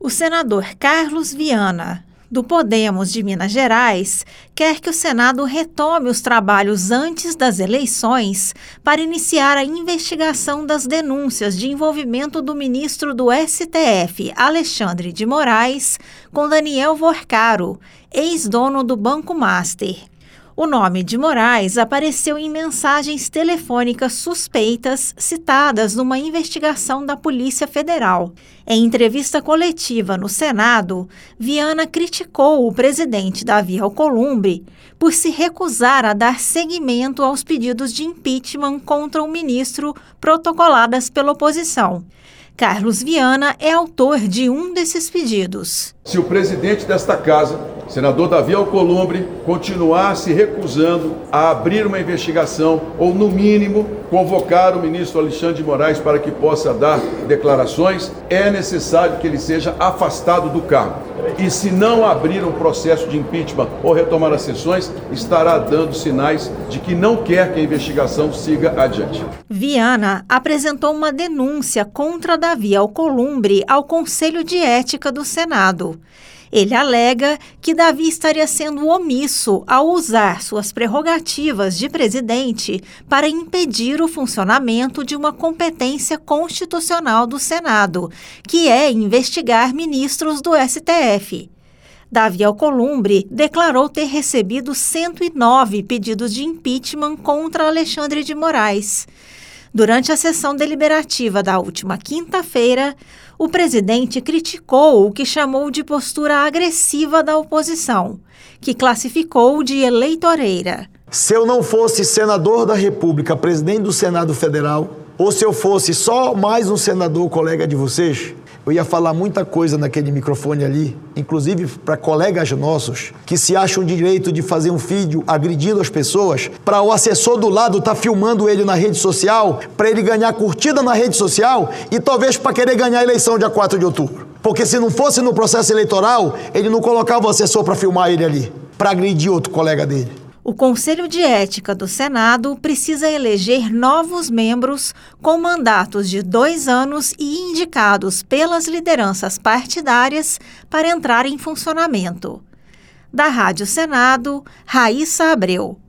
O senador Carlos Viana, do Podemos de Minas Gerais, quer que o Senado retome os trabalhos antes das eleições para iniciar a investigação das denúncias de envolvimento do ministro do STF, Alexandre de Moraes, com Daniel Worcaro, ex-dono do Banco Master. O nome de Moraes apareceu em mensagens telefônicas suspeitas citadas numa investigação da Polícia Federal. Em entrevista coletiva no Senado, Viana criticou o presidente Davi Alcolumbre por se recusar a dar seguimento aos pedidos de impeachment contra o ministro protocoladas pela oposição. Carlos Viana é autor de um desses pedidos. Se o presidente desta casa, senador Davi Alcolumbre, continuar se recusando a abrir uma investigação ou, no mínimo, convocar o ministro Alexandre de Moraes para que possa dar declarações, é necessário que ele seja afastado do cargo. E se não abrir um processo de impeachment ou retomar as sessões, estará dando sinais de que não quer que a investigação siga adiante. Viana apresentou uma denúncia contra Davi Alcolumbre ao Conselho de Ética do Senado. Ele alega que Davi estaria sendo omisso ao usar suas prerrogativas de presidente para impedir o funcionamento de uma competência constitucional do Senado, que é investigar ministros do STF. Davi Alcolumbre declarou ter recebido 109 pedidos de impeachment contra Alexandre de Moraes. Durante a sessão deliberativa da última quinta-feira, o presidente criticou o que chamou de postura agressiva da oposição, que classificou de eleitoreira. Se eu não fosse senador da República, presidente do Senado Federal, ou se eu fosse só mais um senador colega de vocês, eu ia falar muita coisa naquele microfone ali, inclusive para colegas nossos que se acham direito de fazer um vídeo agredindo as pessoas, para o assessor do lado estar filmando ele na rede social, para ele ganhar curtida na rede social e talvez para querer ganhar a eleição dia 4 de outubro. Porque se não fosse no processo eleitoral, ele não colocava o assessor para filmar ele ali, para agredir outro colega dele. O Conselho de Ética do Senado precisa eleger novos membros com mandatos de 2 anos e indicados pelas lideranças partidárias para entrar em funcionamento. Da Rádio Senado, Raíssa Abreu.